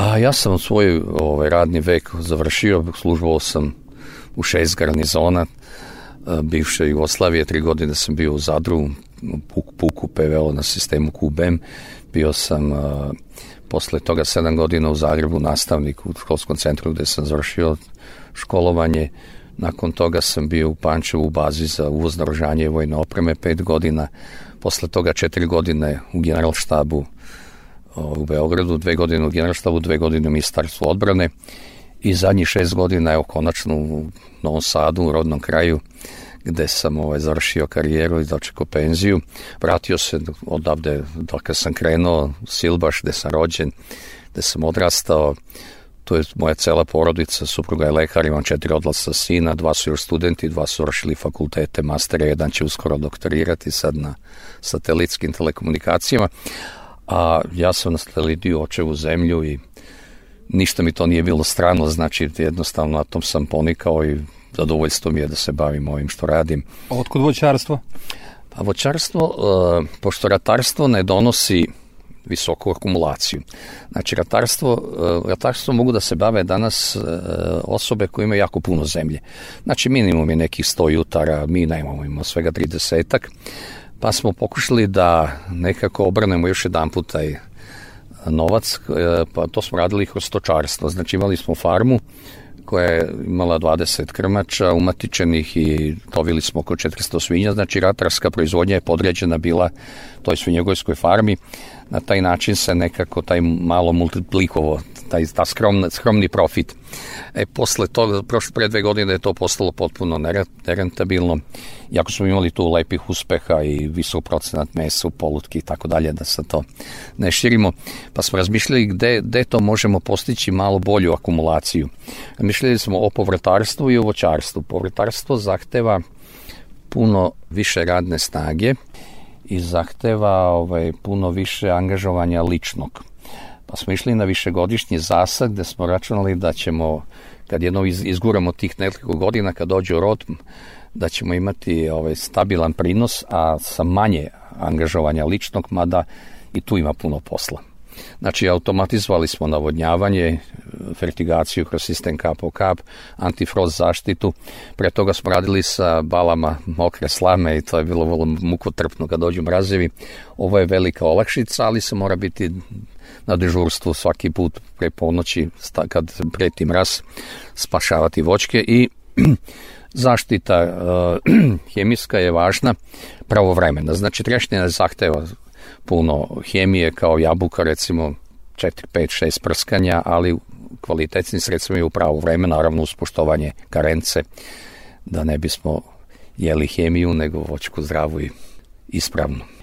Pa ja sam svoj radni vek završio, službovao sam u 6 garnizona bivše Jugoslavije, 3 godine sam bio u Zadru, puku PVO na sistemu QBM, bio sam posle toga 7 godina u Zagrebu nastavnik u školskom centru gde sam završio školovanje. Nakon toga sam bio u Pančevu u bazi za uvoz naoružanja i vojne opreme 5 godina, posle toga 4 godine u Generalštabu u Beogradu, 2 godine u Generalštabu, 2 godine u Ministarstvu odbrane i zadnjih 6 godina, evo konačno u Novom Sadu, u rodnom kraju, gde sam završio karijeru i dočekao penziju. Vratio se odavde dok sam krenuo, Silbaš, gde sam rođen, gde sam odrastao. To je moja cela porodica, supruga je lekar, imam 4 odlasa sina, 2 su još studenti, 2 su završili fakultete, mastere, jedan će uskoro doktorirati sad na satelitskim telekomunikacijama. A ja sam nasledio očevu zemlju i ništa mi to nije bilo strano, znači jednostavno na tom sam ponikao i zadovoljstvo mi je da se bavim ovim što radim. A otkud voćarstvo? Pa voćarstvo, pošto ratarstvo ne donosi visoku akumulaciju. Znači ratarstvo mogu da se bave danas osobe koje imaju jako puno zemlje. Znači minimum je nekih 100 jutara, mi nemamo, imamo svega 30-ak, pa smo pokušali da nekako obranemo još jedan put taj novac, pa to smo radili kroz stočarstvo. Znači imali smo farmu koja je imala 20 krmača umatičenih i tovili smo oko 400 svinja, znači ratarska proizvodnja je podređena bila toj svinjogojskoj farmi. Na taj način se nekako taj malo multiplikovao, taj skromni profit. Posle toga, pre 2 godine je to postalo potpuno nerentabilno, iako smo imali tu lepih uspeha i visok procenat mesa u polutki i tako dalje, da se to ne širimo, pa smo razmišljali gde to možemo postići malo bolju akumulaciju. Mišljali smo o povrtarstvu i o voćarstvu. Povrtarstvo zahteva puno više radne snage i zahteva puno više angažovanja ličnog. Pa smo išli na višegodišnji zasad gde smo računali da ćemo, kad jedno izguramo tih nekoliko godina, kad dođe u rod, da ćemo imati stabilan prinos, a sa manje angažovanja ličnog, mada i tu ima puno posla. Znači, automatizovali smo navodnjavanje, fertigaciju kroz sistem kap po kap, antifrost zaštitu. Pre toga smo radili sa balama mokre slame i to je bilo vrlo mukotrpno kad dođu mrazevi. Ovo je velika olakšica, ali se mora biti na dežurstvu svaki put pre ponoći kad preti mraz, spašavati voćke i zaštita hemijska je važna pravovremena. Znači, trešnja zahteva puno hemije, kao jabuka, recimo 4, 5, 6 prskanja, ali kvalitetni sredstva je u pravo vreme, naravno uz poštovanje karence, da ne bismo jeli hemiju, nego voćku zdravu i ispravnu.